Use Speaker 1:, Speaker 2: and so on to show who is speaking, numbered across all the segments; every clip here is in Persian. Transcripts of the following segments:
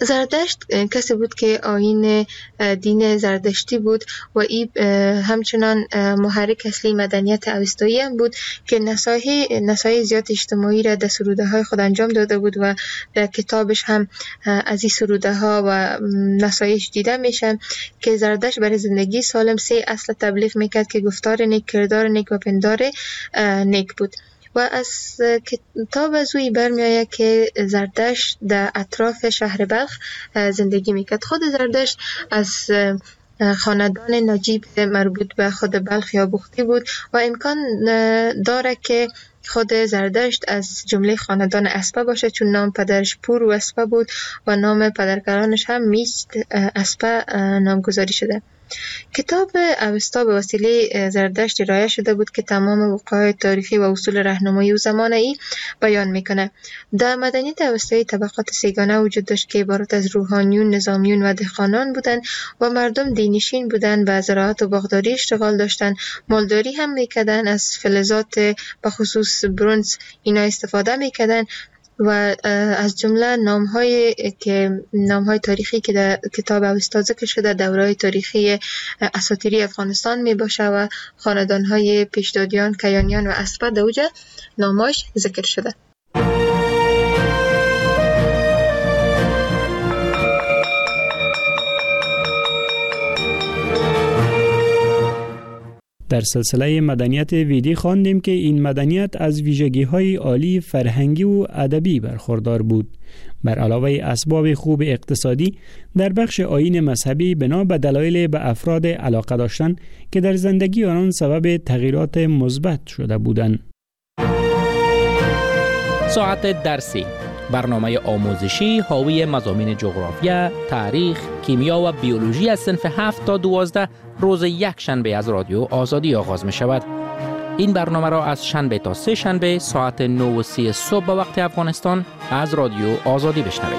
Speaker 1: زردشت کسی بود که آیین دین زردشتی بود و این همچنان محرک اصلی مدنیت اوستایی هم بود که نصایح زیاد اجتماعی را در سروده های خود انجام داده بود و در کتابش هم از این سروده ها و نصایح دیده میشه که زردشت برای زندگی سالم 3 اصل تبلیغ میکرد که گفتار نیک، کردار نیک و پندار نیک بود. و از کتاب از اوی برمیآید که زردشت در اطراف شهر بلخ زندگی میکرد. خود زردشت از خاندان نجیب مربوط به خود بلخ یا بختی بود و امکان داره که خود زردشت از جمله خاندان اسپه باشه، چون نام پدرش پور و اسپه بود و نام پدرکلانش هم میست اسپه نامگذاری شده. کتاب اوستا به وسیله زردشت ارائه شده بود که تمام وقایع تاریخی و اصول راهنمایی او زمان ای بیان میکنه. در مدنیت اوستایی طبقات سیگانه وجود داشت که عبارت از روحانیون، نظامیون و دهقانان بودند و مردم دینشین بودند و زراعت و باغداری اشتغال داشتند. مالداری هم میکردند، از فلزات به خصوص برنز اینا استفاده میکردند و از جمله نام‌های تاریخی که در کتاب اوستا ذکر شده دوره‌های تاریخی اساطیری افغانستان میباشه و خاندان‌های پیشدادیان، کیانیان و اسپه در اوج نام‌هاش ذکر شده.
Speaker 2: در سلسله مدنیت ویدی خواندیم که این مدنیت از ویژگی‌های عالی فرهنگی و ادبی برخوردار بود. بر علاوه اسباب خوب اقتصادی، در بخش آیین مذهبی بنا به دلایل به افراد علاقه داشتن که در زندگی آنان سبب تغییرات مثبت شده بودند.
Speaker 3: ساعت درسی، برنامه آموزشی حاوی مضامین جغرافیا، تاریخ، کیمیا و بیولوژی از صنف 7 تا 12 روز یک شنبه از رادیو آزادی آغاز می شود. این برنامه را از شنبه تا 3 شنبه ساعت 9:30 صبح به وقت افغانستان از رادیو آزادی بشنوید.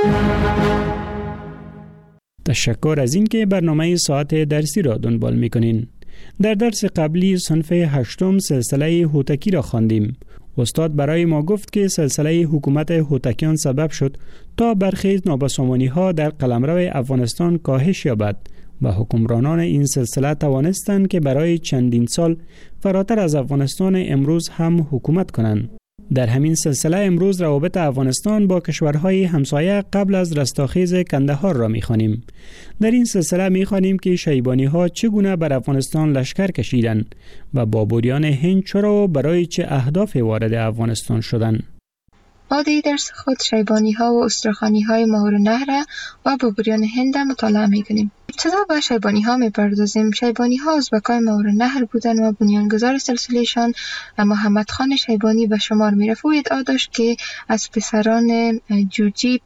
Speaker 2: تشکر از این که برنامه ساعت درسی را دنبال می کنین. در درس قبلی صنف 8 سلسله هوتکی را خواندیم. استاد برای ما گفت که سلسله حکومت هوتکیان سبب شد تا برخی نابسامانی‌ها در قلمرو افغانستان کاهش یابد و حکمرانان این سلسله توانستند که برای چندین سال فراتر از افغانستان امروز هم حکومت کنند. در همین سلسله امروز روابط افغانستان با کشورهای همسایه قبل از رستاخیز کندهار را می‌خوانیم. در این سلسله می‌خوانیم که شیبانی‌ها چگونه بر افغانستان لشکر کشیدند و بابوریان هند چرا و برای چه اهدافی وارد افغانستان شدند.
Speaker 1: ما در درس خود شیبانی‌ها و استرخانی‌های ماورالنهر و بابوریان هند مطالعه می‌کنیم. ابتدا به شیبانی‌ها می‌پردازیم. شیبانی‌ها ازبکای ماورالنهر بودند و بنیانگذار سلسله‌شان محمد خان شیبانی به شمار می‌رفت. او ادعا داشت که از پسران جوجیب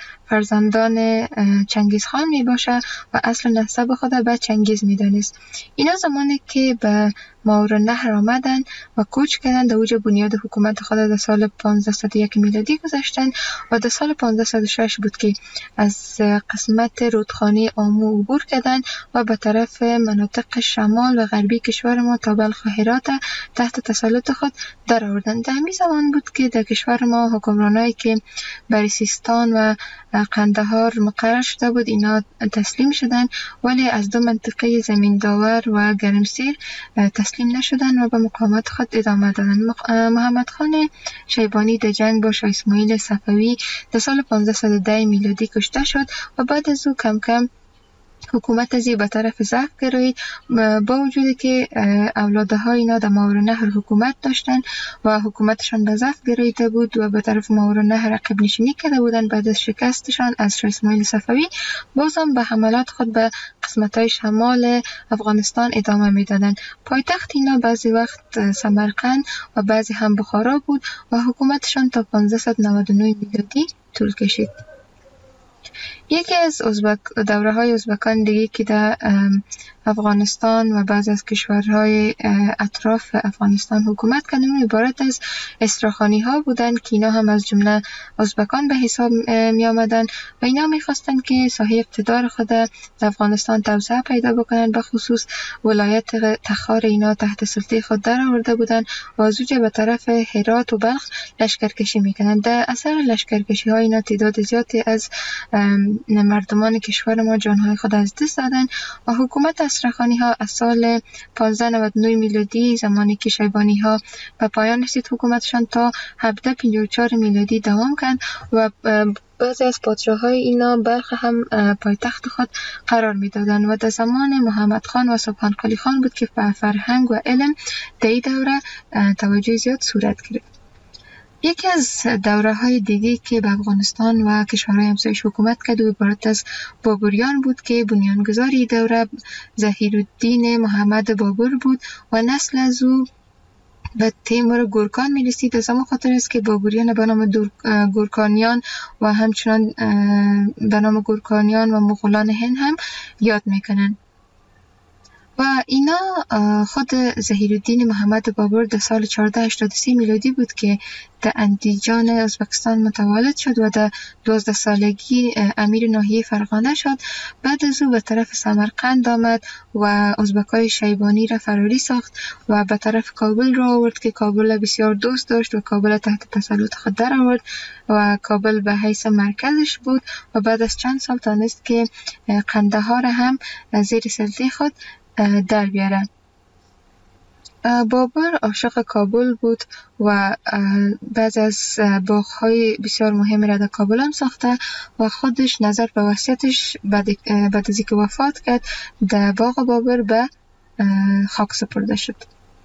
Speaker 1: فرزندان چنگیز خان میباشه و اصل نسب خود به چنگیز میدانست. اینا زمانی که به ماورالنهر آمدن و کوچ کردن در اوج بنیاد حکومت خود در سال 1501 میلادی گذاشتن و در سال 1506 بود که از قسمت رودخانه آمو عبور کردن و به طرف مناطق شمال و غربی کشور ما تا بلخ و هرات تحت تسلط خود در آوردن. در همین زمان بود که در کشور ما حکمرانایی که بر سیستان و قندهار مقرر شده بود اینا تسلیم شدن، ولی از دو منطقه زمین داور و گرمسیر تسلیم نشدن و به مقاومت خود ادامه دادن. محمد خان شیبانی در جنگ با شاه اسماعیل صفوی در سال 1510 میلادی کشته شد و بعد از او کم کم حکومت ازی به طرف ضعف گرایید، با وجودی که اولادهای اینا در ماورالنهر حکومت داشتن و حکومتشان به ضعف گراییده بود و به طرف ماورالنهر عقب نشینی کرده بودن. بعد از شکستشان از شاه اسماعیل صفوی بازم به حملات خود به قسمت‌های شمال افغانستان ادامه میدادند. پایتخت اینا بعضی وقت سمرقند و بعضی هم بخارا بود و حکومتشان تا 1599 میلادی طول کشید. یکی از دوره‌های ازبکان دیگه که در افغانستان و بعض از کشورهای اطراف افغانستان حکومت کردن عبارت از استراخانی‌ها بودند که اینا هم از جمله ازبکان به حساب می آمدن و اینا می خواستند که ساحه اقتدار خود در افغانستان توسعه پیدا بکنند. به خصوص ولایت تخار اینا تحت سلطه خود در آورده بودند و از اونجا به طرف هرات و بلخ لشکرکشی میکنند. در اثر لشکرکشی ها اینا تعداد زیادی از مردمان کشور ما جانهای خود از دست دادن و حکومت استرخانی ها از سال 1599 میلادی زمانی که شیبانی ها به پایان رسید حکومتشان تا 1754 میلادی دوام کرد و بعضی از پادشاه‌های اینا برخی هم پایتخت خود قرار می‌دادند و در زمان محمد خان و سبحان قلی خان بود که به فرهنگ و علم در این دوره توجه زیاد صورت گرفت. یکی از دوره‌های دیگه که به افغانستان و کشورهای همسایش حکومت کرد و عبارت از بابریان بود که بنیانگذار این دوره ظهیرالدین محمد بابر بود و نسل از او به تیمور گورکان می رسید. از همون خاطر است که بابریان به نام گورکانیان و همچنان به نام گورکانیان و مغولان هند هم یاد میکنن. و اینا خود ظهیرالدین محمد بابر در سال 1483 میلادی بود که در اندیجان ازبکستان متولد شد و در 12 سالگی امیر ناحیه فرغانه شد. بعد از او به طرف سمرقند آمد و ازبکای شیبانی را فراری ساخت و به طرف کابل را آورد که کابل بسیار دوست داشت و کابل تحت تسلط خود در آورد و کابل به حیث مرکزش بود و بعد از چند سال تانست که قندهار هم زیر سلطه خود در بیاره. بابر عاشق کابل بود و بعض از باغ‌های بسیار مهم را در کابل هم ساخته و خودش نظر به وصیتش بعد از اینکه وفات کرد در باغ بابر به خاک سپرده شد.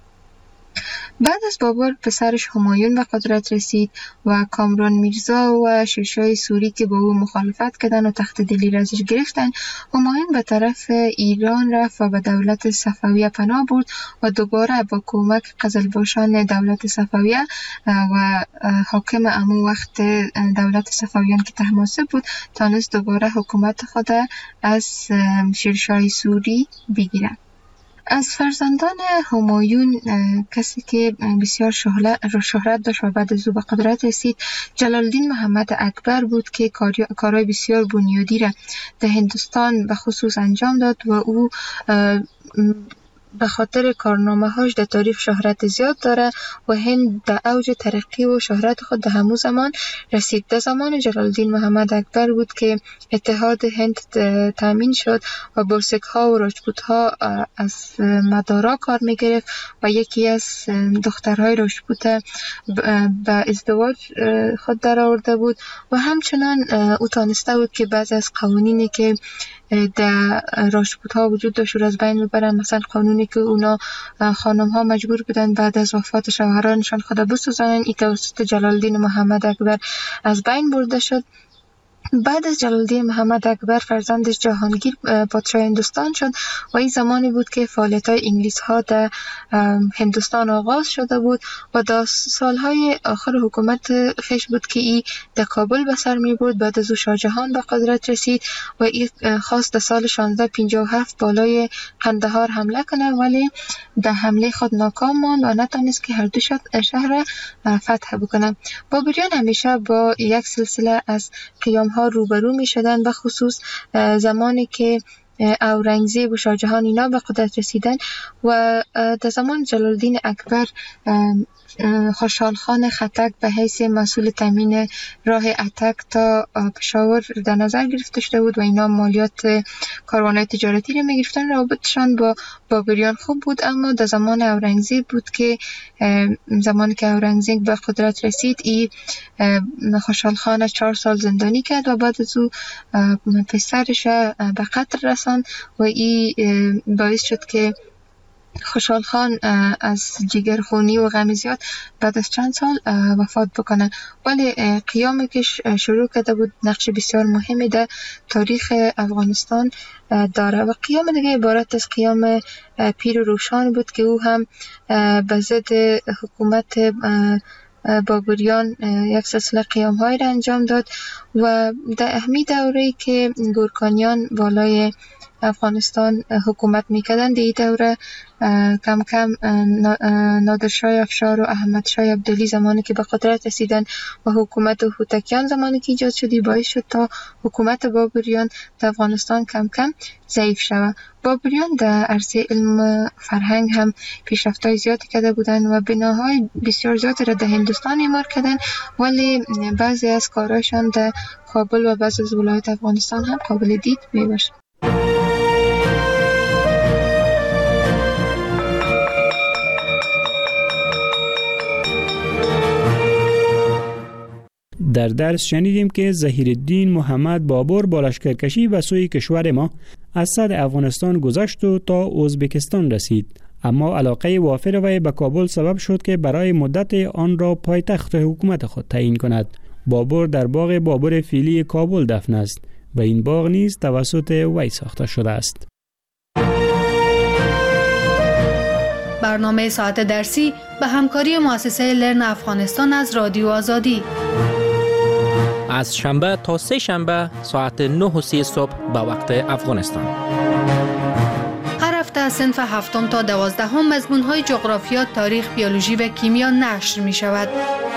Speaker 1: بعد از بابر پسرش همایون به قدرت رسید و کامران میرزا و شیرشاه سوری که با او مخالفت کردن و تخت دلی را ازش گرفتن. همایون به طرف ایران رفت و به دولت صفویه پناه برد و دوباره با کمک قزلباشان دولت صفویه و حاکم همون وقت دولت صفویان که طهماسب بود تانست دوباره حکومت خود از شیرشاه سوری بگیره. از فرزندان همایون کسی که بسیار شهرت داشت و بعد از او به قدرت رسید جلال الدین محمد اکبر بود که کارهای بسیار بنیادی را در هندوستان به خصوص انجام داد و او به خاطر کارنامه‌هاش در تاریخ شهرت زیاد داره و هند در اوج ترقی و شهرت خود در همون زمان رسید. در زمان جلال الدین محمد اکبر بود که اتحاد هند تامین شد و بلسک‌ها و راجپوت‌ها از مدارا کار می‌گرفت و یکی از دخترهای راجپوت به ازدواج خود در آورده بود و همچنان او تانسته بود که بعضی از قوانینی که در راجپوت ها وجود داشت رو از بین ببرن. مثلا قانونی که اونا خانم ها مجبور بودن بعد از وفات شوهرانشان خود بسوزانن، این توسط جلال الدین محمد اکبر از بین برده شد. بعد از جلال الدین محمد اکبر فرزندش جهانگیر پادشاه هندوستان شد و این زمانی بود که فعالیت‌های انگلیس ها در هندوستان آغاز شده بود و در سالهای آخر حکومت خیش بود که این در کابل به سر می برد. بعد از او شاه جهان به قدرت رسید و این خواست در سال 1657 بالای قندهار حمله کنه ولی در حمله خود ناکام ماند و نتونست که هر دو شهر فتح بکنه. بابریان همیشه با یک سلسله از قیام ها روبرو می شدن، به خصوص زمانی که اورنگزیب و شاه جهان اینا به قدرت رسیدن و در زمان جلال الدین اکبر خوشحال خان خټک به حیث مسئول تامین راه اتک تا پشاور در نظر گرفته شده بود و اینا مالیات کاروان‌های تجارتی رو می‌گرفتن. رابطشان با بابریان خوب بود، اما در زمان اورنگزیب بود که زمانی که اورنگزیب به قدرت رسید این خوشحال خان 4 سال زندانی کرد و بعد از او پسرش به قتل رساند و این باعث شد که خوشحال خان از جگرخونی و غم زیاد بعد از چند سال وفات بکنه. ولی قیامی که شروع کرده بود نقش بسیار مهمی در تاریخ افغانستان داره و قیام دیگه عبارت از قیام پیر روشان بود که او هم به ضد حکومت بابریان یک سلسله قیام‌هایی را انجام داد و در اهمی دوره‌ای که گورکانیان بالای افغانستان حکومت میکردن. در این دوره کم کم نادرشاه افشار و احمد شاه عبدالی زمانی که به قدرت رسیدن و حکومت هوتکیان زمانی که ایجاد شد، باعث شد تا حکومت بابریان در افغانستان کم کم ضعیف شود. بابریان در عرصه علم فرهنگ هم پیشرفت‌های زیادی کرده بودند و بناهای بسیار زیادی را در هندوستان اعمار کردند، ولی بعضی از کارهایشان در کابل و بعضی از ولایات افغانستان هم قابل دید میباشد.
Speaker 2: در درس شنیدیم که ظهیرالدین محمد بابر با لشکرکشی به سوی کشور ما از صد افغانستان گذشت و تا ازبکستان رسید، اما علاقه وافر وی به کابل سبب شد که برای مدت آن را پایتخت حکومت خود تعیین کند. بابر در باغ بابر فیلی کابل دفن است و این باغ نیز توسط وی ساخته شده است.
Speaker 4: برنامه ساعت درسی به همکاری مؤسسه لرن افغانستان از رادیو آزادی
Speaker 3: از شنبه تا سه شنبه ساعت 9:30 صبح به وقت افغانستان.
Speaker 4: هر هفته از صنف 7 تا 12 مضمون‌های جغرافیا، تاریخ، بیولوژی و کیمیا نشر می شود.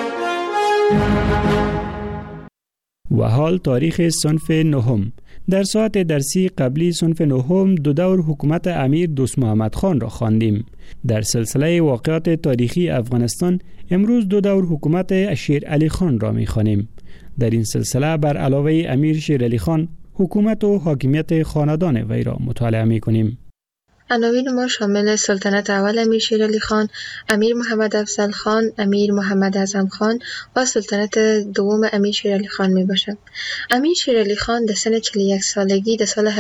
Speaker 2: و حال تاریخ صنف 9. در ساعت درسی قبلی صنف 9 دو دور حکومت امیر دوست محمد خان را خواندیم. در سلسله واقعات تاریخی افغانستان امروز دو دور حکومت شیر علی خان را می خوانیم. در این سلسله بر علاوه امیر شیر علی خان حکومت و حاکمیت خاندان وی را مطالعه می کنیم.
Speaker 1: عناوین ما شامل سلطنت اول امیر شیر علی خان، امیر محمد افضل خان، امیر محمد اعظم خان و سلطنت دوم امیر شیر علی خان می باشد. امیر شیر علی خان در سن 41 سالگی در سال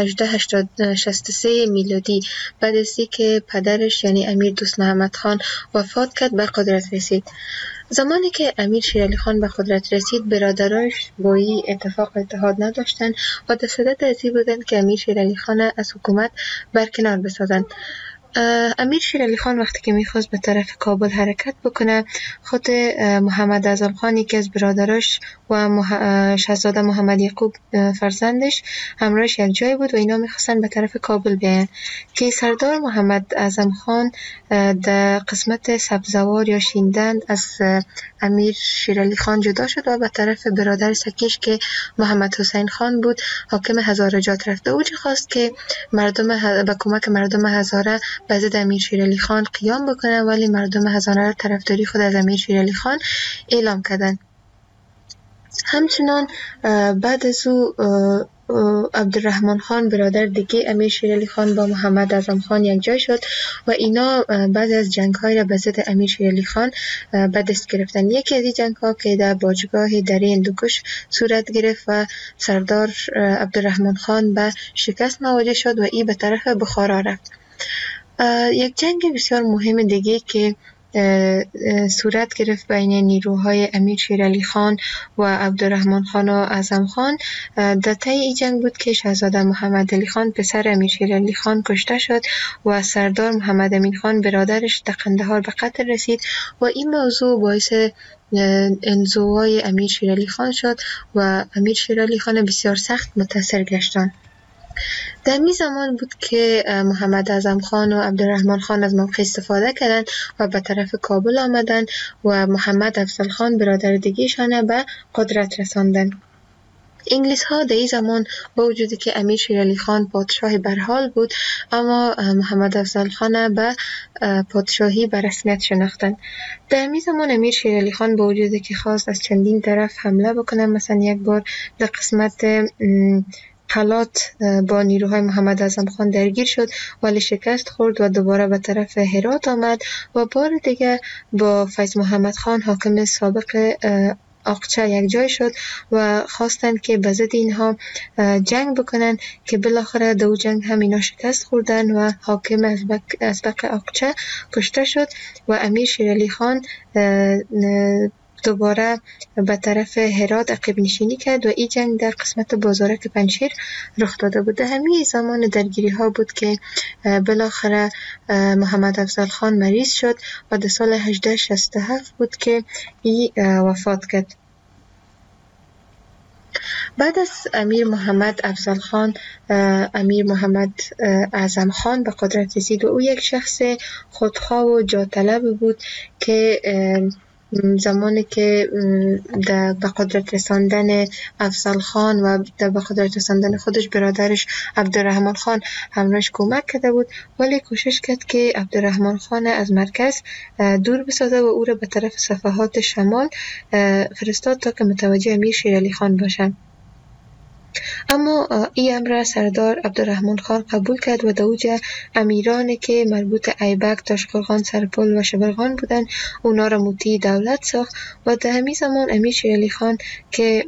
Speaker 1: 1863 میلادی بعد از اینکه پدرش یعنی امیر دوست محمد خان وفات کرد به قدرت رسید. زمانی که امیر شیر علی خان به قدرت رسید، برادرایش با این اتحاد نداشتند و در صدد از این بودند که امیر شیر علی خان از حکومت برکنار بسازند. امیر شیر علی خان وقتی که میخواست به طرف کابل حرکت بکنه، خود محمد اعظم خان که از برادراش و شاهزاده محمد یعقوب فرزندش همراهش یک جای بود و اینا میخواستن به طرف کابل بیاین که سردار محمد اعظم خان در قسمت سبزوار یا شیندند از امیر شیر علی خان جدا شد و به طرف برادر سکیش که محمد حسین خان بود حاکم هزارجات رفت. او خواست که به کمک مردم هزاره به ضد امیر شیر علی خان قیام بکنه، ولی مردم هزاره طرفداری خود از امیر شیر علی خان اعلام کردند. همچنان بعد از او عبدالرحمن خان برادر دیگه امیر شیر علی خان با محمد اعظم خان یک جای شد و اینا بعد از جنگ‌های را به ضد امیر شیر علی خان به دست گرفتن. یکی از این جنگ‌ها که در باجگاه دره هندوکش صورت گرفت و سردار عبدالرحمن خان به شکست مواجه شد و این به طرف بخارا رفت. یک جنگ بسیار مهم دیگه که صورت گرفت بین نیروهای امیر شیر علی خان و عبدالرحمن خان و اعظم خان در طی این جنگ بود که شاهزاده محمد علی خان پسر امیر شیر علی خان کشته شد و سردار محمد امین خان برادرش در قندهار به قتل رسید و این موضوع باعث انزوای امیر شیر علی خان شد و امیر شیر علی خان بسیار سخت متاثر گشتند. در می زمان بود که محمد اعظم خان و عبدالرحمن خان از موقع استفاده کردند و به طرف کابل آمدند و محمد افضل خان برادر دیگه‌شان به قدرت رساندند. انگلیس ها در این زمان با وجودی که امیر شیر علی خان پادشاه برحال بود، اما محمد افضل خان به پادشاهی به رسمیت شناختند. در این زمان امیر شیر علی خان با وجودی که خواست از چندین طرف حمله بکنه، مثلا یک بار در قسمت حالات با نیروهای محمد اعظم خان درگیر شد ولی شکست خورد و دوباره به طرف هرات آمد و بار دیگه با فیض محمد خان حاکم سابق اقچه یک جای شد و خواستند که به ضد اینها جنگ بکنن که بالاخره دو جنگ هم اینا شکست خوردن و حاکم ازبق اقچه کشته شد و امیر شیر علی خان دوباره به طرف هرات عقب نشینی کرد و این جنگ در قسمت بازارک پنجشیر رخ داده بود. همین زمان درگیری ها بود که بالاخره محمد افضل خان مریض شد و در سال 1867 بود که این وفات کرد. بعد از امیر محمد افضل خان، امیر محمد اعظم خان به قدرت رسید و او یک شخص خودخواه و جاطلب بود که زمانی که به قدرت رساندن افضل خان و به قدرت رساندن خودش برادرش عبدالرحمن خان همراهش کمک کرده بود، ولی کوشش کرد که عبدالرحمن خان از مرکز دور بسازه و او را به طرف صفحات شمال فرستاد تا که متوجه امیر شیرعلی خان باشد. اما این امر سردار عبدالرحمن خان قبول کرد و دوج امیرانی که مربوط ایبک، تاشقرغان، سرپل و شبرغان بودند اونا را مطیع دولت ساخت و در همین زمان امیر شیرعلی خان که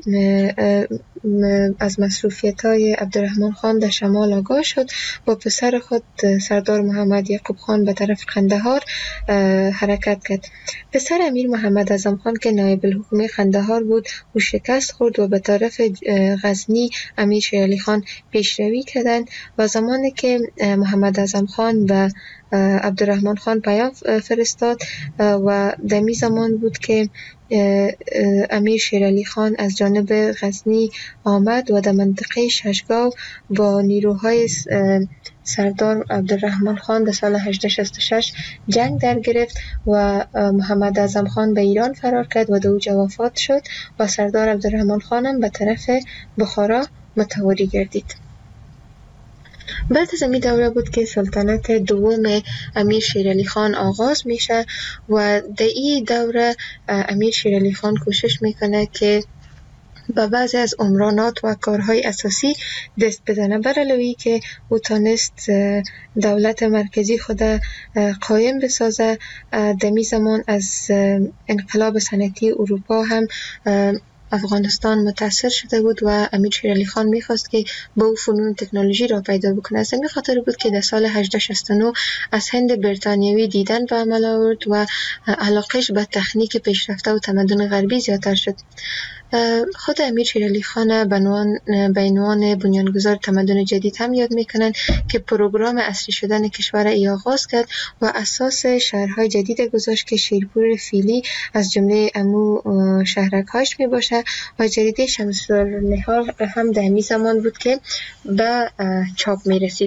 Speaker 1: از مصروفیت‌های عبدالرحمن خان در شمال آگاه شد با پسر خود سردار محمد یعقوب خان به طرف قندهار حرکت کرد. پسر امیر محمد اعظم خان که نایب الحکومه قندهار بود او شکست خورد و به طرف غزنی امیر شیرعلی خان پیشروی کردند و زمانی که محمد اعظم خان به عبدالرحمن خان پیام فرستاد و در می زمان بود که امیر شیرعلی خان از جانب غزنی آمد و در منطقه ششگاو با نیروهای سردار عبدالرحمن خان در سال 1866 جنگ در گرفت و محمد اعظم خان به ایران فرار کرد و در اوجا وفات شد و سردار عبدالرحمن خان هم به طرف بخارا متواری گردید. بعد از این دوره بود که سلطنت دوم امیر شیرعلی خان آغاز میشه و در این دوره امیر شیرعلی خان کوشش میکنه که با بعضی از عمرانات و کارهای اساسی دست بزنه، بر علاوه که او تانست دولت مرکزی خود قایم بسازه. دمی زمان از انقلاب صنعتی اروپا هم افغانستان متاثر شده بود و امیر شیرعلی خان میخواست که با او فنون تکنولوژی را پیدا بکنه. از همین خاطر بود که در سال 1869 از هند بریتانیوی دیدن به عمل آورد و علاقش به تکنیک پیشرفته و تمدن غربی زیادتر شد. خود امیر شیرعلی خان به عنوان بنیانگذار تمدن جدید هم یاد میکنن که پروگرام عصری شدن کشور ای آغاز کرد و اساس شهرهای جدید گذاشت که شیرپور فیلی از جمله امو شهرک‌هاش می باشه و جریده شمس‌النهار هم در همین زمان بود که به چاپ می رسید.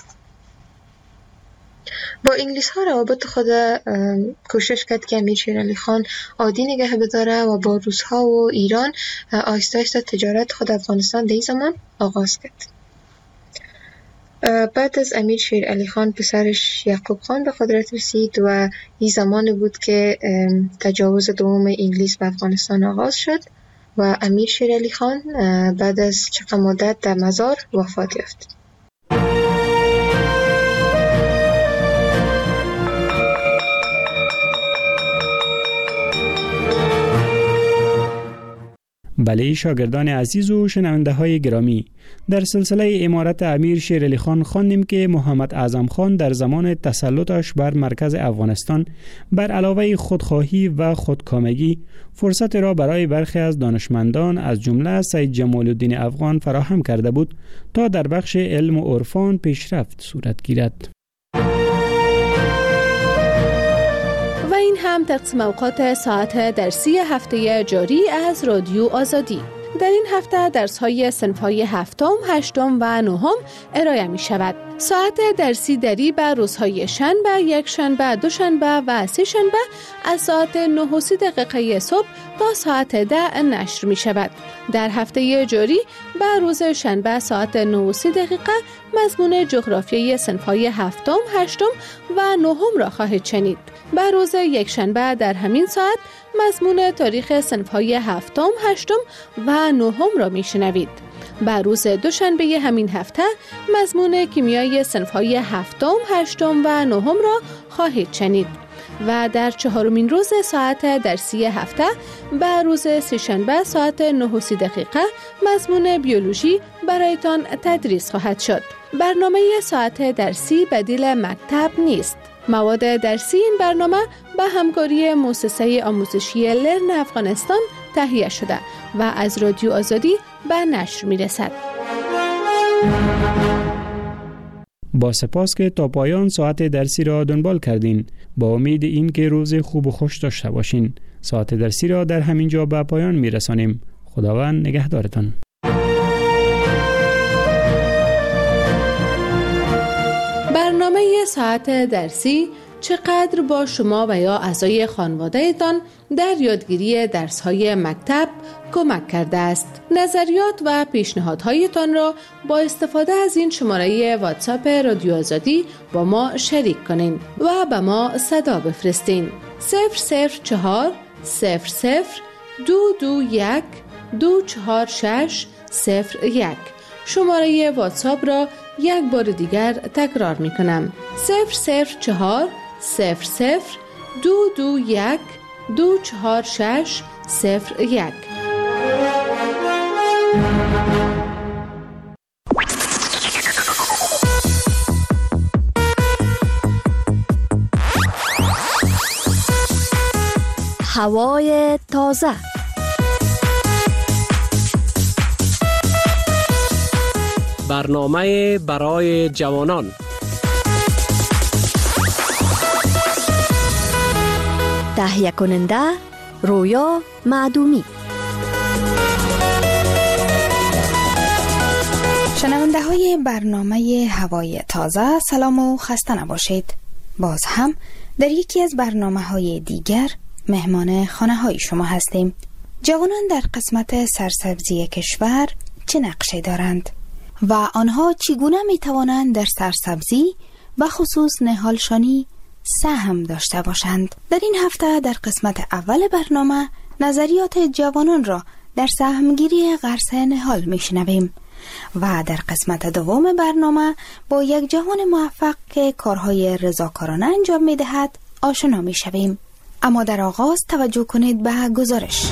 Speaker 1: با انگلیس ها روابط خود کوشش کرد که امیر شیرعلی خان عادی نگه بداره و با روس ها و ایران آهسته آهسته تجارت خود افغانستان در این زمان آغاز کرد. بعد از امیر شیرعلی خان پسرش یعقوب خان به قدرت رسید و این زمان بود که تجاوز دوم انگلیس به افغانستان آغاز شد و امیر شیرعلی خان بعد از چند مدت در مزار وفات یافت.
Speaker 2: بله شاگردان عزیز و شنونده های گرامی، در سلسله امارت امیر شیرعلی خان خواندیم که محمد اعظم خان در زمان تسلطش بر مرکز افغانستان بر علاوه خودخواهی و خودکامگی فرصت را برای برخی از دانشمندان از جمله سید جمال الدین افغان فراهم کرده بود تا در بخش علم و عرفان پیشرفت صورت گیرد.
Speaker 5: و این هم تقسیم اوقات ساعت درسی هفته جاری از رادیو آزادی. در این هفته درس‌های صنف‌های هفتم، هشتم و نهم ارائه می‌شود. ساعت درسی دری به روزهای شنبه، یکشنبه، دوشنبه و سه‌شنبه از ساعت 9:30 صبح تا ساعت 10 نشر می‌شود. در هفته جاری به روز شنبه ساعت 9:30 مضمون جغرافیای صنف‌های هفتم، هشتم و نهم را خواهید شنید. به روز یکشنبه در همین ساعت مضمون تاریخ صنف‌های هفتم، هشتم و نهم را میشنوید. به روز دوشنبه همین هفته مضمون کیمیای صنف‌های هفتم، هشتم و نهم را خواهید شنید. و در چهارمین روز ساعت درسی هفته به روز سه‌شنبه ساعت 9:30 مضمون بیولوژی برایتان تدریس خواهد شد. برنامه ساعت درسی بدیل مکتب نیست. مواد درسی این برنامه به همکاری مؤسسه آموزشی لرن افغانستان تهیه شده و از رادیو آزادی به نشر می‌رسد.
Speaker 2: با سپاس که تا پایان ساعت درسی را دنبال کردین. با امید این که روز خوب و خوش داشته باشین. ساعت درسی را در همین جا به پایان می‌رسانیم. خداوند نگهدارتان.
Speaker 5: ساعت درسی چقدر با شما و یا اعضای خانواده‌تان در یادگیری درس‌های مکتب کمک کرده است. نظریات و پیشنهادهایتان را با استفاده از این شماره واتساپ رادیو آزادی با ما شریک کنین و به ما صدا بفرستین. 004 00 221 246 01. شماره واتساپ را یک بار دیگر تکرار می کنم. 004 00 221 246 01.
Speaker 6: هوای تازه.
Speaker 7: برنامه برای جوانان.
Speaker 6: تهیه کننده رویا معدومی.
Speaker 8: شنونده های برنامه هوای تازه، سلام و خسته نباشید. باز هم در یکی از برنامه های دیگر مهمان خانه های شما هستیم. جوانان در قسمت سرسبزی کشور چه نقشی دارند و آنها چگونه می توانند در سرسبزی و خصوص نهالشانی سهم داشته باشند؟ در این هفته در قسمت اول برنامه نظریات جوانان را در سهمگیری غرس نهال می شنویم و در قسمت دوم برنامه با یک جوان موفق که کارهای رضاکارانه انجام می دهد آشنا می شویم. اما در آغاز توجه کنید به گزارش.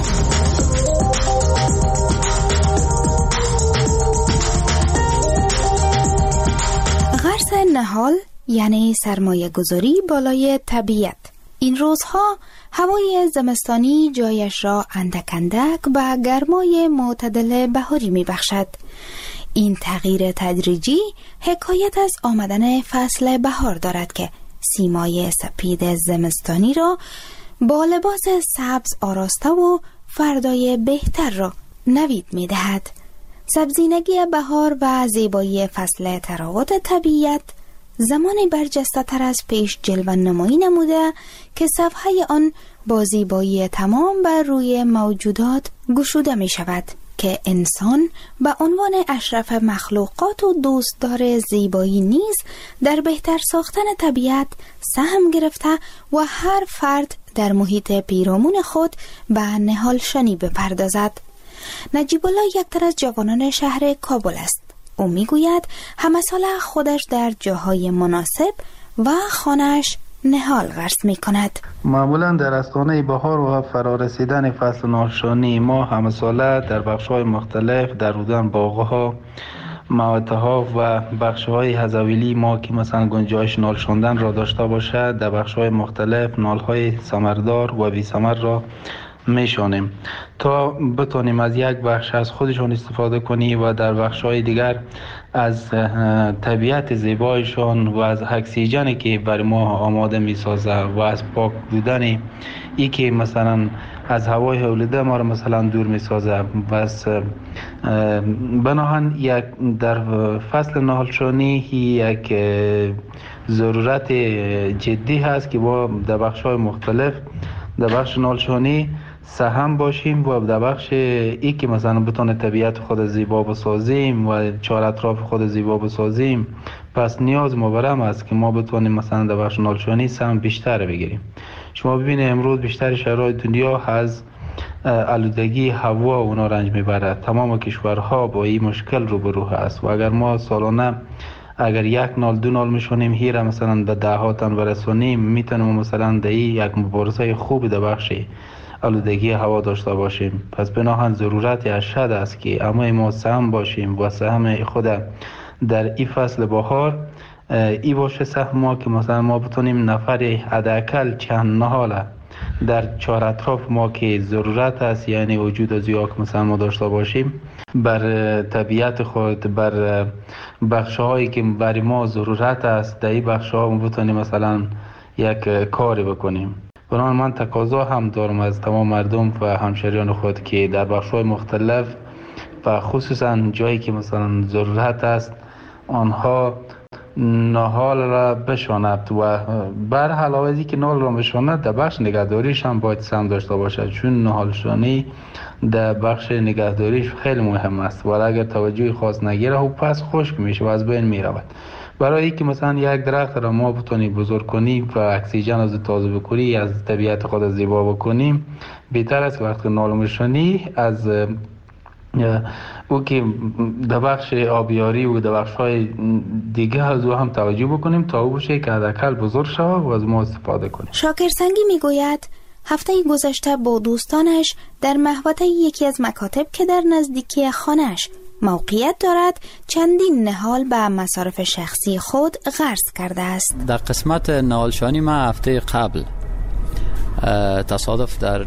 Speaker 8: غرس نهال یعنی سرمایه گذاری بالای طبیعت. این روزها هوای زمستانی جایش را اندک اندک به گرمای معتدل بهاری می بخشد. این تغییر تدریجی حکایت از آمدن فصل بهار دارد که سیمای سپید زمستانی را با لباس سبز آراسته و فردای بهتر را نوید می دهد. سبزینگی بهار و زیبایی فصل تراوت طبیعت زمانی برجسته تر از پیش جلوه نمایی نموده که صفحه آن با زیبایی تمام بر روی موجودات گشوده می شود که انسان به عنوان اشرف مخلوقات و دوستدار زیبایی نیز در بهتر ساختن طبیعت سهم گرفته و هر فرد در محیط پیرامون خود به نهالشانی بپردازد. نجیب الله یکتر از جوانان شهر کابل است. او میگوید همه ساله خودش در جاهای مناسب و خانه‌اش نهال غرس می کند.
Speaker 9: معمولا در استانه بهار و فرارسیدن فصل نهالشانی ما همه ساله در بخش‌های مختلف در رودن باغ‌ها، مواتها و بخش‌های حزویلی ما که مثلا گنجایش نال شوندن را داشته باشد در بخش‌های مختلف نال‌های ثمردار و بی ثمر را میشانیم تا بتونیم از یک بخش از خودشون استفاده کنی و در بخش‌های دیگر از طبیعت زیبایشان و از اکسیژنی که برای ما آماده میسازه و از پاک بودن ای که مثلا از هوای آلوده ما را مثلا دور میسازه. بس بناهن یک در فصل نهالشانی یک ضرورت جدی هست که با در بخش‌های مختلف در بخش نهالشانی سهم باشیم و در بخش ای که مثلا بتونه طبیعت خود زیبا بسازیم و چهار اطراف خود زیبا بسازیم. پس نیاز ما برام است که ما بتونیم مثلا در بخش نهالشانی سهم بیشتر بگیریم. شما ببینید امروز بیشتر شهرهای دنیا از آلودگی هوا اونا رنج میبره. تمام کشورها با این مشکل روبرو هست و اگر ما سالانه اگر یک نال دو نال میشونیم هیره مثلا به دهاتان برسونیم میتونیم مثلا در یک مبارزه خوب در بخش آلودگی هوا داشته باشیم. پس بناهن ضرورت اشد است که اما ما سهم باشیم و سهم خود در این فصل بهار ای باشه سهم ما که مثلا ما بتونیم نفر حداقل چند نهاله در چهار اطراف ما که ضرورت است یعنی وجود از یا که مثلا ما داشته باشیم بر طبیعت خود بر بخش‌هایی که برای ما ضرورت است در این بخش‌ها ما بتونیم مثلا یک کاری بکنیم. بنابراین من تقاضا هم دارم از تمام مردم و همشهریان خود که در بخش‌های مختلف و خصوصا جایی که مثلا ضرورت است آنها نهال را بشاند و بر علاوه از اینکه نهال را بشاند در بخش نگهداریش هم باید سهم داشته باشد، چون نهالشانی در بخش نگهداریش خیلی مهم است و اگر توجه خاص نگیره و پس خشک میشه و از بین میرود. برای اینکه مثلا یک درخت را ما بتونیم بزرگ کنیم و اکسیژن از تازه بکنیم، از طبیعت خود زیبا بکنیم، بهتر است وقتی نهالشانی از او که در بخش آبیاری و در بخش‌های دیگه از او هم توجه بکنیم تا او بشه که حداقل بزرگ شود و از ما استفاده کنیم.
Speaker 8: شاکر سنگی میگوید هفته گذشته با دوستانش در محوطه یکی از مکاتب که در نزدیکی خانه‌اش موقعیت دارد چندین نهال به مصارف شخصی خود غرس کرده است.
Speaker 10: در قسمت نهالشانی ما هفته قبل تصادف در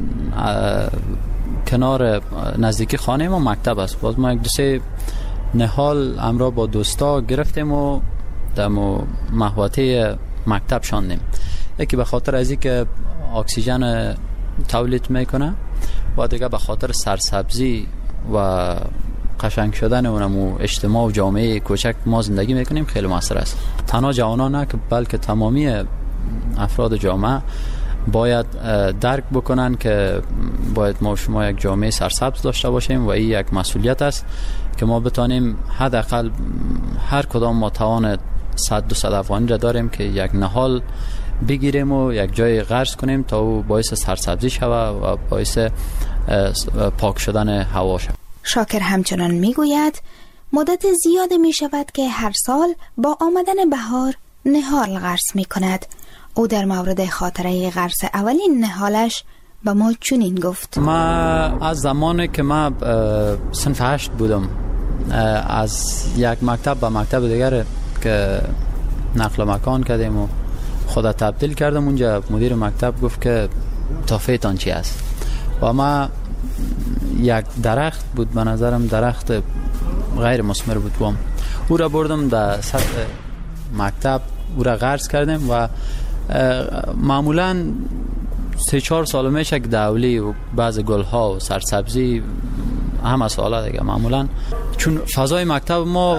Speaker 10: کنار نزدیکی خانه ما مکتب است، باز ما یک دو سه نهال امرا با دوستا گرفتیم و در محوطه مکتب شاندیم. یکی به خاطر از اینکه اکسیژن تولید میکنه و دیگه به خاطر سرسبزی و قشنگ شدن اونم اجتماع و جامعه کوچک ما زندگی میکنیم خیلی موثر است. تنها جوانان نه که بلکه تمامی افراد جامعه باید درک بکنن که باید ما شما یک جامعه سرسبز داشته باشیم و این یک مسئولیت است که ما بتانیم حداقل هر کدام ما توان 100-200 افغانی را داریم که یک نهال بگیریم و یک جای غرس کنیم تا او باعث سرسبزی شود و باعث پاک شدن هوا شود.
Speaker 8: شاکر همچنان میگوید مدت زیاد می شود که هر سال با آمدن بهار نهال غرس می کند. او در مورد خاطره غرس اولین نهالش به ما چنین گفت:
Speaker 10: ما از زمانی که ما صنف 8 بودم از یک مکتب به مکتب دیگر که نقل مکان کردیم و خدا تبدیل کردم، اونجا مدیر مکتب گفت که تحفه‌تان چی است و ما یک درخت بود، به نظرم درخت غیر مثمر بود، او را بردم در سطح مکتب، او را غرس کردیم و معمولا 3-4 سال میشه که دولی و بعض گلها و سرسبزی همه سالا دیگه معمولا، چون فضای مکتب ما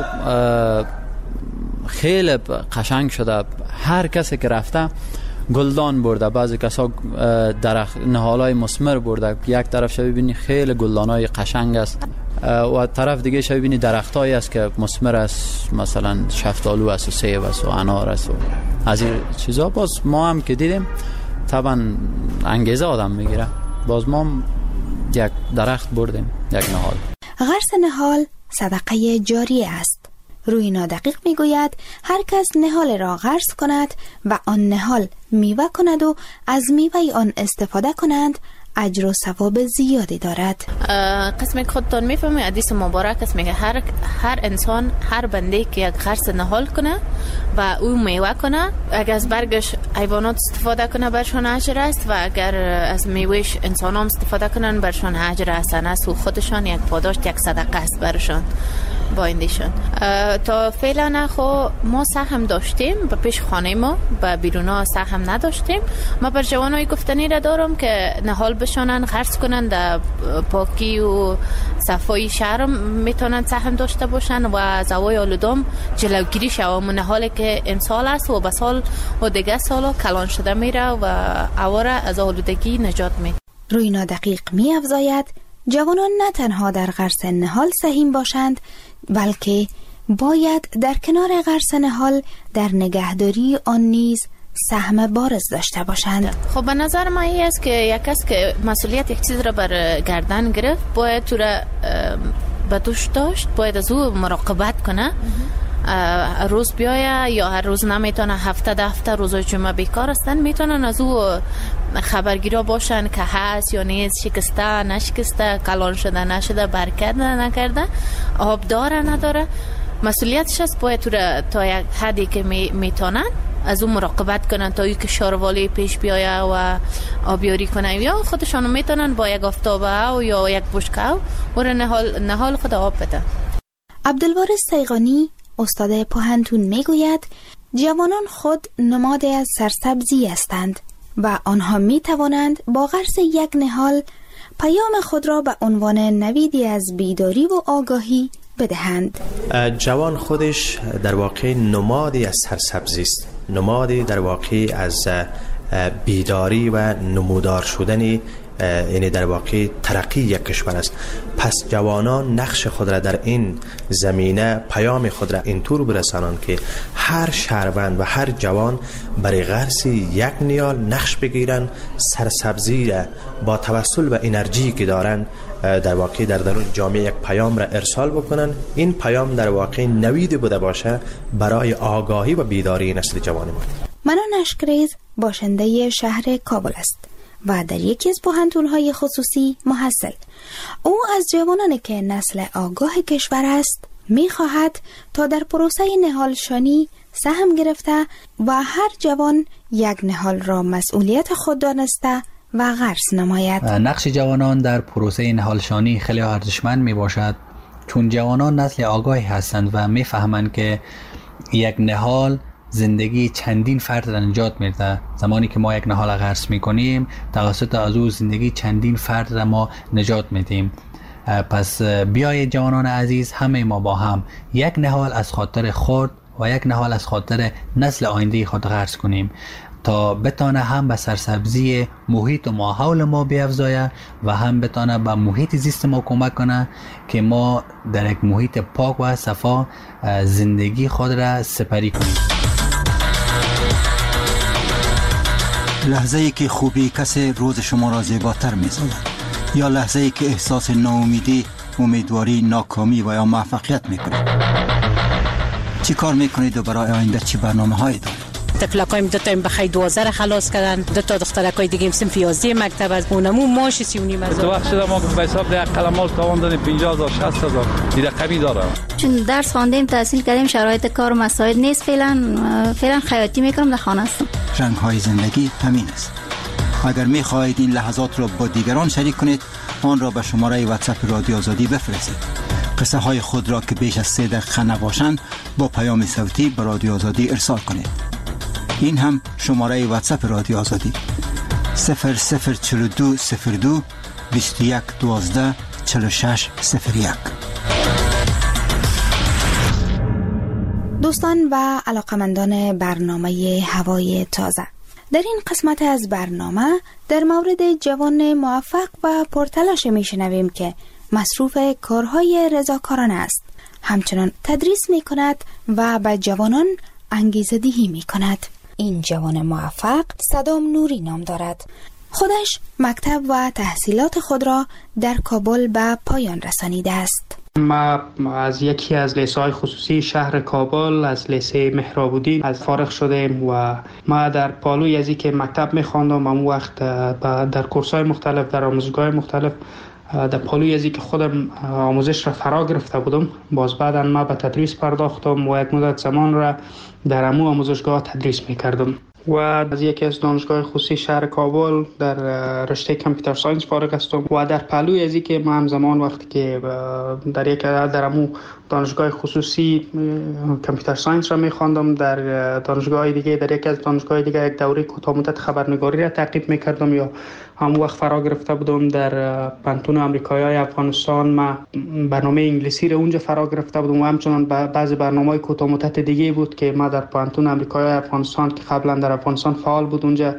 Speaker 10: خیلی قشنگ شده، هر کسی که رفته گلدان برده، بعضی کسا درخت نهالای مثمر برده، یک طرف شو ببینی خیلی گلدانای قشنگ است و طرف دیگه شو ببینی درختایی است که مثمر است، مثلا شفتالو است و سیب است و انار است و از این چیزا. باز ما هم که دیدیم طبعا انگیزه آدم میگیره، باز ما یک درخت بردیم، یک نهال.
Speaker 8: غرس نهال صدقه جاری است. روینا دقیق میگوید هر کس نهال را غرس کند و آن نهال میوه کند و از میوه آن استفاده کنند اجر و ثواب زیادی دارد.
Speaker 11: قسمی که خودتان میفهمید حدیث مبارک است، میگه هر انسان، هر بنده که یک غرس نهال کنه و او میوه کنه، اگر از برگش حیوانات استفاده کنه برشان اجر است و اگر از میوهش انسان هم استفاده کنن برشان اجر حسن است و خودشان یک پاداش، یک صدقه است برشان با ایندیشون. تا فعلا خو ما سهم داشتیم به پیش خانه ما، به بیرونا سهم نداشتیم. ما بر جوانای گفتنی را دارم که نهال بشانن، غرس کنن، در پاکی و صفای شهر میتونن سهم داشته باشن و از هوای آلودم جلوگیری شود. نهالی که امسال است و به سال و دیگه سالا کلان شده میره و هوا را از آلودگی نجات میده.
Speaker 8: روینا دقیق می‌افزاید جوانان نه تنها در غرس نهال سهیم باشند، بلکه باید در کنار غرس نهال در نگهداری آن نیز سهم بارز داشته باشند.
Speaker 11: خب به نظر من این است که یک کس که مسئولیت یک چیز را بر گردن گرفت باید تو را به دوش داشت، باید از او مراقبت کنه. روز بیایه یا هر روز نمیتونه، هفته روزای جمعه بیکار هستن، میتونن از او خبرگیرا باشن که هست یا نیست، شکسته نشکسته، کلان شده نشده، برکت نکرده، آب داره نداره. مسئولیتش است باید تا یک حدی که میتونن از اون مراقبت کنن تا که شاروالی پیش بیایه و آبیاری کنن، یا خودشانو میتونن با یک آفتابه یا یک بشکه و نهال خود آب بده.
Speaker 8: عبدالوارث سیغانی استاد پوهنتون میگوید جوانان خود نماد از سرسبزی هستند و آنها می توانند با غرس یک نهال پیام خود را به عنوان نویدی از بیداری و آگاهی بدهند.
Speaker 12: جوان خودش در واقع نمادی از سرسبزی است، نمادی در واقع از بیداری و نمودار شدن، یعنی در واقع ترقی یک کشور است. پس جوانان نقش خود را در این زمینه، پیام خود را اینطور برسانند که هر شهروند و هر جوان برای غرس یک نیال نقش بگیرند، سرسبزی را با توسل و انرژی که دارند در واقع در درون جامعه یک پیام را ارسال بکنند. این پیام در واقع نوید بوده باشه برای آگاهی و بیداری نسل جوان ما.
Speaker 8: منان اشکریز باشنده شهر کابل است و در یکی از پوهنتون‌های خصوصی محصل. او از جوانانی که نسل آگاه کشور است می‌خواهد تا در پروسه نهالشانی سهم گرفته و هر جوان یک نهال را مسئولیت خود دانسته و غرس نماید.
Speaker 13: نقش جوانان در پروسه نهالشانی خیلی ارزشمند میباشد، چون جوانان نسل آگاهی هستند و میفهمند که یک نهال زندگی چندین فرد را نجات میده. زمانی که ما یک نهال غرس میکنیم توسط از او زندگی چندین فرد را ما نجات میدیم. پس بیایید جوانان عزیز، همه ما با هم یک نهال از خاطر خود و یک نهال از خاطر نسل آینده خود غرس کنیم تا بتانه هم به سرسبزی محیط و ماحول ما بیفزایه و هم بتانه به محیط زیست ما کمک کنه که ما در یک محیط پاک و صفا زندگی خود را سپری کنیم.
Speaker 14: لحظه‌ای که خوبی کسی روز شما را زیباتر می‌سازد، یا لحظه‌ای که احساس ناامیدی، امیدواری، ناکامی و یا موفقیت می‌کنید. چی کار می‌کنید و برای آینده چی برنامه‌هایی دارید؟
Speaker 15: تفلکایم دو تا بخیر 12 خلاص کردن، دو تا دخترکای دیگه سنف 11 مکتب از اونمو ماش 39 هزار.
Speaker 16: تو وقت شده ما به حساب ده قلمال تاوان دادیم 50000 60000 دیگه کمی داره.
Speaker 17: چون درس خواندیم، تحصیل کردیم، شرایط کار و مساعد نیست، فعلا خیاطی میکنم، در خانه هستم.
Speaker 14: رنگ‌های زندگی همین است. اگر می‌خواهید این لحظات را با دیگران شریک کنید، آن را به شماره واتساپ رادیو آزادی بفرستید. قصه های خود را که بیش از 3 دقیقه نباشند با پیام صوتی به رادیو آزادی ارسال کنید. این هم شماره واتساپ رادیو آزادی 004202 21 12 46 01.
Speaker 8: دوستان و علاقمندان برنامه هوای تازه، در این قسمت از برنامه در مورد جوان موفق و پرتلاش میشنویم که مصروف کارهای رضاکارانه است، همچنان تدریس میکند و به جوانان انگیزه دهی میکند. این جوان موفق صدام نوری نام دارد. خودش مکتب و تحصیلات خود را در کابل به پایان رسانیده است.
Speaker 18: ما از یکی از لیسه‌های خصوصی شهر کابل، از لیسه مهراب‌الدین از فارغ شدیم و ما در پالوی از که مکتب می‌خواندم، اون وقت در کورس‌های مختلف، در آموزشگاه مختلف، در پالوی از که خودم آموزش را فرا گرفته بودم. باز بعدا ما به تدریس پرداختم و یک مدت زمان را در امو آموزشگاه تدریس می‌کردم و از یکی از دانشگاه خصوصی شهر کابل در رشته کامپیوتر ساینس فارغ هستم و در پهلوی از که ما همزمان وقتی که در امو دانشگاه خصوصی کامپیوتر ساینس را می‌خواندم، در دانشگاه دیگه، در یکی از دانشگاه دیگه یک دوره کوتاه مدت خبرنگاری را تعقیب می‌کردم یا همون وقت فرا گرفته بودم. در پانتون آمریکایی افغانستان ما برنامه انگلیسی را اونجا فرا گرفته بودم و همچنان بعضی برنامه‌های کوتاه مدت دیگه بود که ما در پانتون آمریکایی افغانستان که قبلا در افغانستان فعال بود، اونجا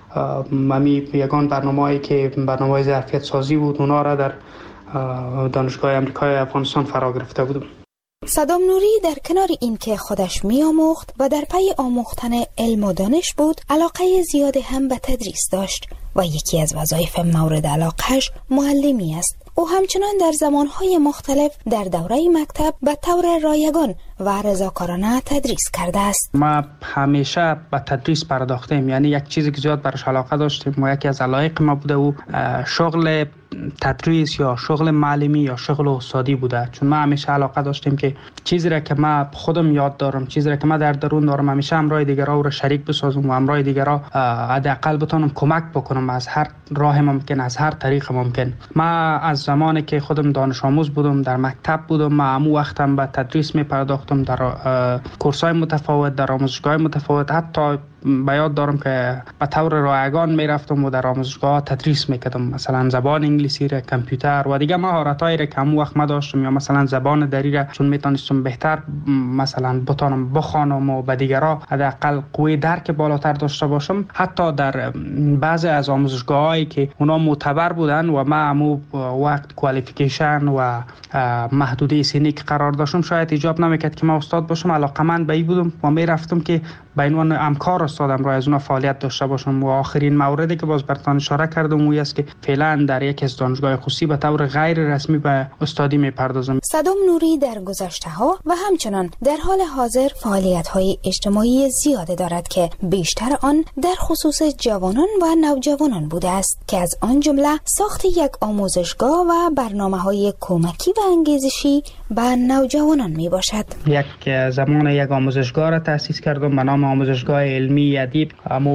Speaker 18: ممی یگان برنامه‌ای که برنامه ظرفیت سازی بود، اونا را در دانشگاه آمریکایی افغانستان فرا گرفته بودم.
Speaker 8: صدام نوری در کنار این که خودش می‌آموخت و در پی آموختن علم و دانش بود، علاقه زیاد هم به تدریس داشت و یکی از وظایف مورد علاقهش معلمی است. او همچنان در زمانهای مختلف در دوره مکتب به طور رایگان و رضاکارانه تدریس کرده است.
Speaker 18: ما همیشه به تدریس پرداختیم، یعنی یک چیزی که زیاد برش علاقه داشتیم و یکی از علایق ما بوده و شغل تدریس یا شغل معلمی یا شغل استادی بوده. چون ما همیشه علاقه داشتیم که چیزی را که ما خودم یاد دارم، چیزی را که ما در درون دارم، همیشه همراه دیگران را شریک بسازم و همراه دیگران حداقل بتونم کمک بکنم از هر راه ممکن، از هر طریق ممکن. ما از زمانی که خودم دانش آموز بودم، در مکتب بودم، ما همون وقتم به تدریس می پرداختم در کورس‌های متفاوت، در آموزشگاه متفاوت، حتی به یاد دارم که به طور رایگان میرفتم و در آموزشگاه تدریس میکردم، مثلا زبان انگلیسی را، کامپیوتر و دیگه مهارتایی را که همون وقت ما داشتم، یا مثلا زبان دری را چون میتونستم بهتر مثلا بتونم بخوانم و به دیگرها حداقل قوی درک بالاتر داشته باشم. حتی در بعضی از آموزشگاهایی که اونا معتبر بودن و ما همو وقت کوالیفیکیشن و محدوده سنی که قرار داشتم شاید ایجاب نمیکرد که ما استاد باشم، علاقمند به این بودم و میرفتم که به عنوان همکار استادم را از اونها فعالیت داشته باشم. و آخرین موردی که باز براتون اشاره کردم اون است که فعلا در یک از دانشگاه خصوصی به طور غیر رسمی به استادی میپردازم.
Speaker 8: صدام نوری در گذشته ها و همچنان در حال حاضر فعالیت های اجتماعی زیاده دارد که بیشتر آن در خصوص جوانان و نوجوانان بوده است که از آن جمله ساخت یک آموزشگاه و برنامه‌های کمکی و انگیزشی به نوجوانان می باشد.
Speaker 18: یک زمان یک آموزشگاه را تأسیس کردم به نام آموزشگاه علمی ادیب. اما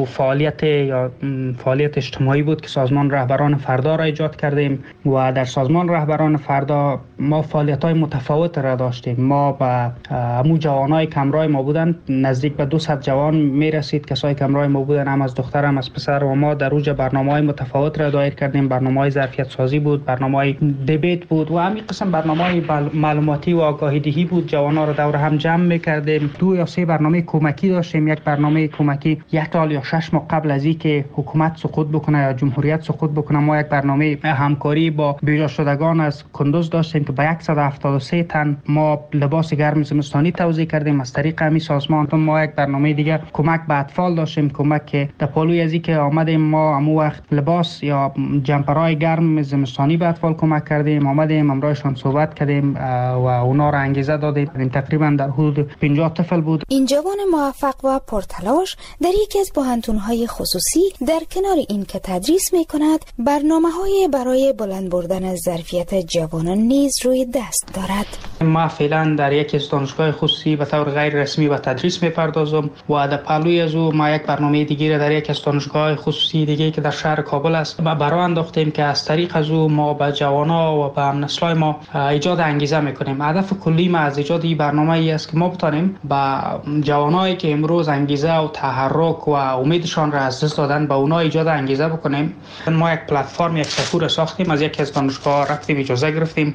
Speaker 18: فعالیت اجتماعی بود که سازمان رهبران فردا را ایجاد کردیم و در سازمان رهبران فردا ما فعالیت‌های متفاوت را داشتیم. ما با همون جوانای کمرای ما بودن، نزدیک به 200 جوان میرسید کسایی کمرای ما بودن، هم از دختر هم از پسر، و ما در اوج برنامه‌های متفاوت را دایر کردیم. برنامه‌های ظرفیت سازی بود، برنامه‌های دیبیت بود و همین قسم برنامه‌های معلوماتی و آگاهی دهی بود. جوانا را دور هم جمع می‌کردیم. 2 یا 3 برنامه کمکی داشتیم. یک برنامه کمکی 1 سال یا 6 ماه قبل از اینکه حکومت سقوط بکنه یا جمهوریت سقوط بکنه، ما یک برنامه همکاری با بیجا شدگان از کندوز داشتیم که به 173 تن ما لباس گرم زمستانی توزیع کردیم از طریق همین سازمان. ما یک برنامه دیگه کمک به اطفال داشتیم، کمک که در پالوی از اینکه آمدیم ما همون وقت لباس یا جمپرهای گرم زمستانی به اطفال کمک کردیم، آمدیم همراهشان صحبت کردیم و اونا را انگیزه دادیم. تقریبا در حدود 50 طفل بود.
Speaker 8: این جوان موفق و پرتلاش در یکی از پوهنتون‌های خصوصی در کنار این که تدریس می‌کند، برنامه‌های برای بلند بردن ظرفیت جوانان نیز روی دست دارد.
Speaker 18: ما فعلا در یکی از دانشگاه خصوصی به طور غیر رسمی به تدریس می‌پردازم و در پهلوی از او ما یک برنامه دیگه را در یک از دانشگاه خصوصی دیگه که در شهر کابل است برای انداختیم که از طریق از او ما به جوانا و به هم‌نسلای ما ایجاد انگیزه می‌کنیم. هدف کلی ما از ایجاد این برنامه ای است که ما بتونیم با جوانایی که امروز انگیزه و تحرک و امیدشان را از دست دادن به اونا ایجاد انگیزه بکنیم. ما یک پلتفرم، یک سفور ساختیم، از یکی از دانشگاه رفتیم اجازه گرفتیم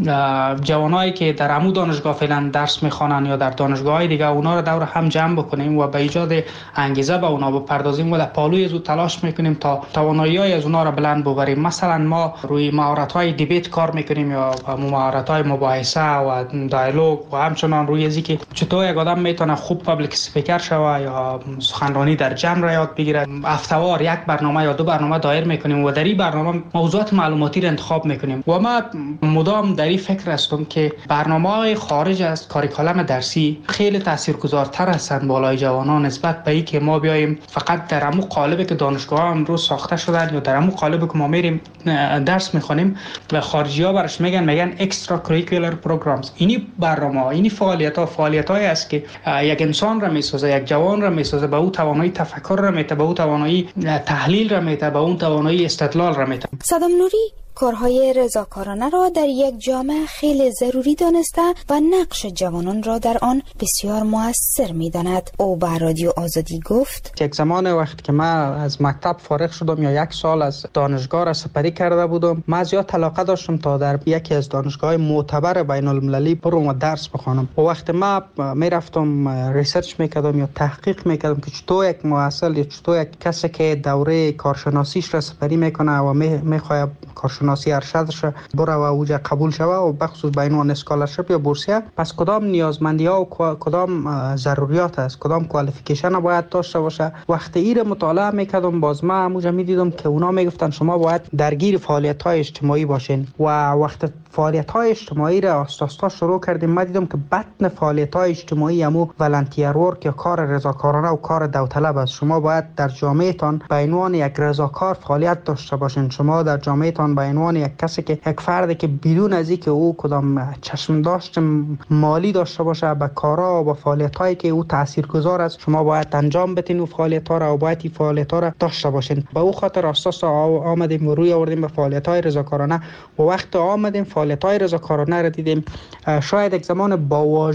Speaker 18: جوانایی که در عمو دانشگاه فعلا درس میخوانن یا در دانشگاه‌های دیگه اونا رو دور هم جمع بکنیم و به ایجاد انگیزه به اونا بپردازیم و در پالوی از تلاش میکنیم تا توانایی‌های از اونا رو بلند ببریم. مثلا ما روی مهارت‌های دیبیت کار میکنیم یا مهارت‌های مباحثه و دیالوگ و همچنان روی ازی که چطور یک آدم میتونه خوب پابلیک اسپیکر شوه یا سخنرانی در جمع را یاد بگیره. هفته‌وار یک برنامه یا 2 برنامه دایر میکنیم و در این برنامه موضوعات معلوماتی را انتخاب میکنیم و ما مدام در این فکر هستم که برنامه‌های خارج از کاریکولم درسی خیلی تاثیرگذارتر هستند بالای جوانان نسبت به اینکه ما بیایم فقط در همون قالبی که دانشگاه امروز ساخته شدن یا در همون قالبی که ما میریم درس میخونیم و خارجی‌ها برش میگن اکسترا کریکولر پروگرامز. اینی برنامه‌ها، اینی فعالیت‌های است که یک انسان را میسازه، یک جوان را میسازه، به او توانایی تفکر را میده، به او توانایی تحلیل را میده، به اون توانایی استدلال را میده.
Speaker 8: صدام نوری کارهای رضاکارانه را در یک جامعه خیلی ضروری دانسته و نقش جوانان را در آن بسیار مؤثر می‌داند. او به رادیو آزادی گفت:
Speaker 18: یک زمان وقتی که من از مکتب فارغ شدم یا 1 سال از دانشگاه را سپری کرده بودم، من زیاد علاقه داشتم تا در یکی از دانشگاه‌های معتبر بین‌المللی برم و درس بخوانم. و وقتی من میرفتم ریسرچ میکردم یا تحقیق میکردم که چطور یک محصل یا چطور یک کسی که دوره کارشناسیش را سپری میکنه و میخواد کارشناسی ارشدش بره و اوجا قبول شوه و بخصوص به عنوان اسکالرشپ یا بورسیه، پس کدام نیازمندی ها و کدام ضروریات است، کدام کوالیفیکیشن باید داشته باشه. وقتی این مطالعه میکردم باز من همونجا میدیدم که اونا میگفتن شما باید درگیر فعالیت های اجتماعی باشین و وقتی فعالیت های اجتماعی را آستاستا شروع کردیم من دیدم که بطن فعالیت های اجتماعی همو ولنتیر ورک یا کار رضاکارانه و کار داوطلب است. شما باید در جامعهتان به عنوان یک رضاکار فعالیت داشته باشین. شما در جامعهتان به عنوان یک کسی که یک فردی که بدون از اینکه او کدام چشم داشت مالی داشته باشه به کارا و به فعالیت هایی که او تاثیرگذار است شما باید انجام بدین و فعالیت ها را و باید این فعالیت ها را داشته باشین. به او خاطر اساس آمدیم و روی آوردیم به فعالیت های رضاکارانه و وقت آمدیم فعالیت های رضاکارانه را دیدیم. شاید یک زمان با واژه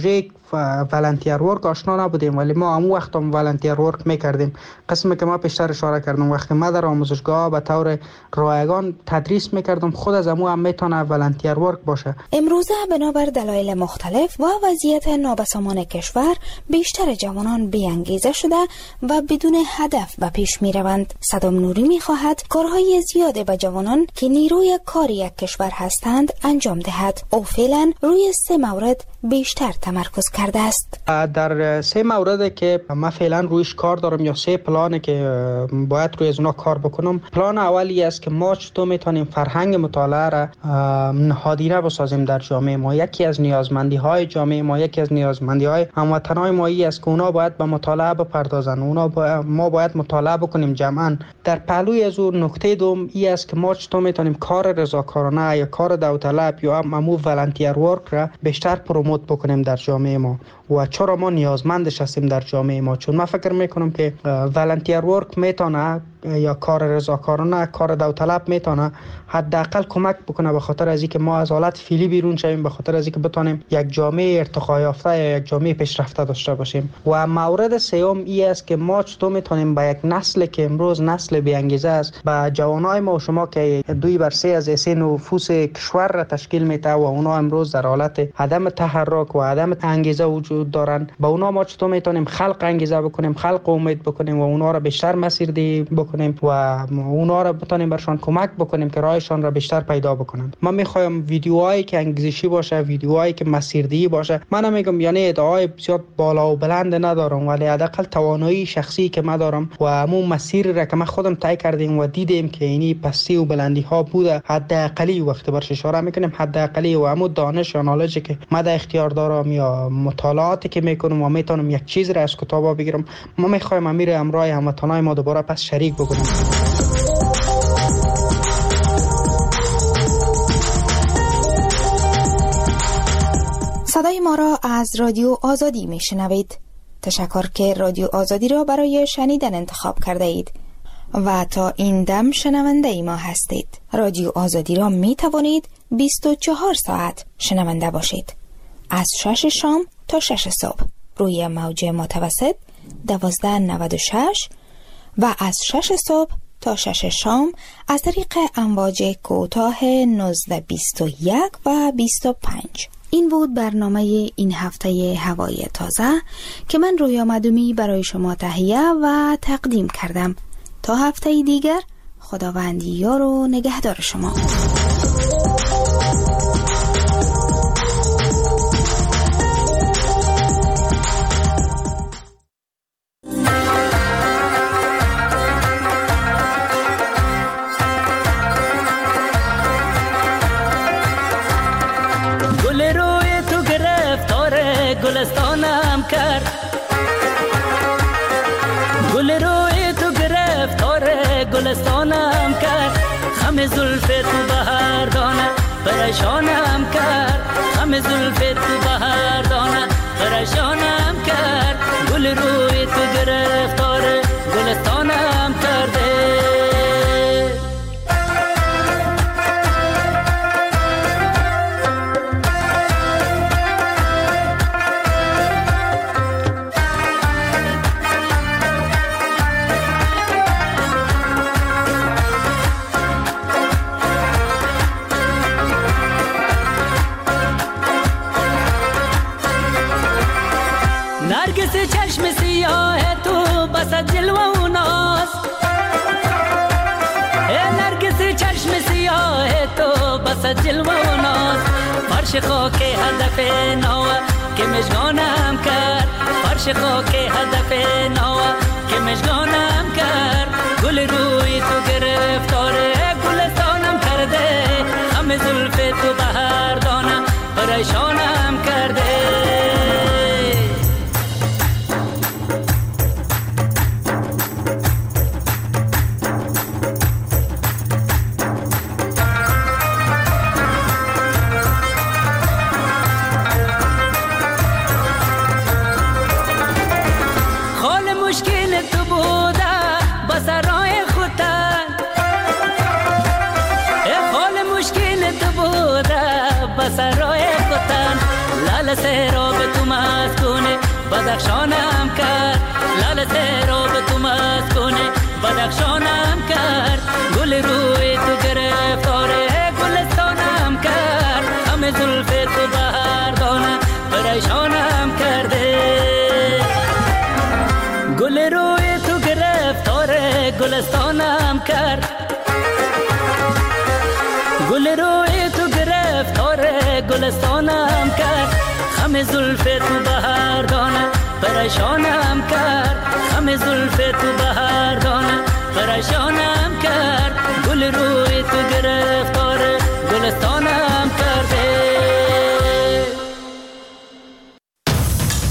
Speaker 18: ولنتیر ورک آشنا نبودیم، ولی ما همون وقت هم ولنتیر ورک میکردیم. قسمی که ما پیشتر اشاره کردم، وقتی ما در آموزشگاه به طور رایگان تدریس میکردم، خود از همون هم میتونه ولنتیر ورک باشه.
Speaker 8: امروزه بنابر دلایل مختلف و وضعیت نابسامان کشور بیشتر جوانان بی‌انگیزه شده و بدون هدف به پیش میروند. صدام نوری میخواهد کارهای زیاده به جوانان که نیروی کار یک کشور هستند انجام دهد. او فعلا روی 3 مورد بیشتر تمرکز کرده است.
Speaker 18: در 3 مورد که من فعلا رویش کار دارم، یا 3 پلانه که باید روی از اونا کار بکنم. پلان اولی است که ما چطور میتونیم فرهنگ مطالعه را نهادینه بسازیم در جامعه ما. یکی از نیازمندی های جامعه ما، یکی از نیازمندی های هموطنان ما است که اونا باید به مطالعه بپردازن. ما باید مطالعه بکنیم جمعاً. در پهلوی از اون نکته دوم این است که ما چطور میتونیم کار رضاکارانه یا کار داوطلب یا همو ولنتیر ورک را بیشتر پروموت بکنیم در جامعه ما و چرا ما نیازمندش هستیم در جامعه ما. چون من فکر میکنم که ولنتیر ورک میتونه یا کار رضاکارانه، کار داوطلب میتونه حداقل کمک بکنه به خاطر از اینکه ما از حالت فعلی بیرون شویم، به خاطر از اینکه بتونیم یک جامعه ارتقا یافته یا یک جامعه پیشرفته داشته باشیم. و مورد سوم این است که ما چطور میتونیم با یک نسل که امروز نسل بی انگیزه است، با جوانای ما و شما که 2/3 از نفوس کشور را تشکیل میده و اونا امروز در حالت عدم تحرک و عدم انگیزه وجود دارن، با اونا ما چطور میتونیم خلق انگیزه بکنیم، خلق امید بکنیم و اونا را بیشتر مسیردهی بکنیم و اونا را بتونیم برشان کمک بکنیم که راهشان را بیشتر پیدا بکنن. من میخوایم ویدیوهایی که انگیزشی باشه، ویدیوهایی که مسیردهی باشه. من نمیگم یعنی ادعای بسیار بالا و بلند ندارم، ولی حداقل توانایی شخصی که من دارم و همون مسیر را که من خودم طی کردیم و دیدیم که اینی پستی و بلندی ها بوده، حداقلی وقت برش اشاره میکنیم، حداقلی و همون دانش یا نالجی که من در اختیار دارم یا مطالعاتی که میکنم و میتونم یک چیز را از کتابا بگیرم، ما میخوایم امیر امرای هموطنای ما دوباره پس شریک بکنیم.
Speaker 8: صدای ما را از رادیو آزادی میشنوید. تشکر که رادیو آزادی را برای شنیدن انتخاب کرده اید و تا این دم شنونده ما هستید. رادیو آزادی را می توانید 24 ساعت شنونده باشید، از 6 شام تا 6 صبح روی موج متوسط 1296 و از 6 صبح تا 6 شام از طریق امواج کوتاه 1921 و 25. این بود برنامه این هفته هوای تازه که من رویا مدومی برای شما تهیه و تقدیم کردم. تا هفته دیگر، خداوند یار و نگهدار شما.
Speaker 19: گلستانم کرد، گل روی تو گرفتار گلستانم کرد، خم زلف تو بهار دانه پریشانم کرد، خم زلف تو بهار دانه پریشانم کرد، گل روی تو گرفتار گلستانم کرده. چشم سیاه تو بس جلوه و ناز، نرگس چشم سیاه تو بس جلوه و ناز، فرش خاک هدف نوه که مشگانم کرد، فرش خاک هدف نوه که مشگانم کرد، گل روی تو گرفتاره گلستانم کرده، خم زلف تو بهار دانه پریشانم کرده. سرای خودن گلستانم کرد. گل روی تو گرفتار گلستانم کرد. خم زلف تو بهار دانه پریشانم کرد. خم زلف تو بهار دانه پریشانم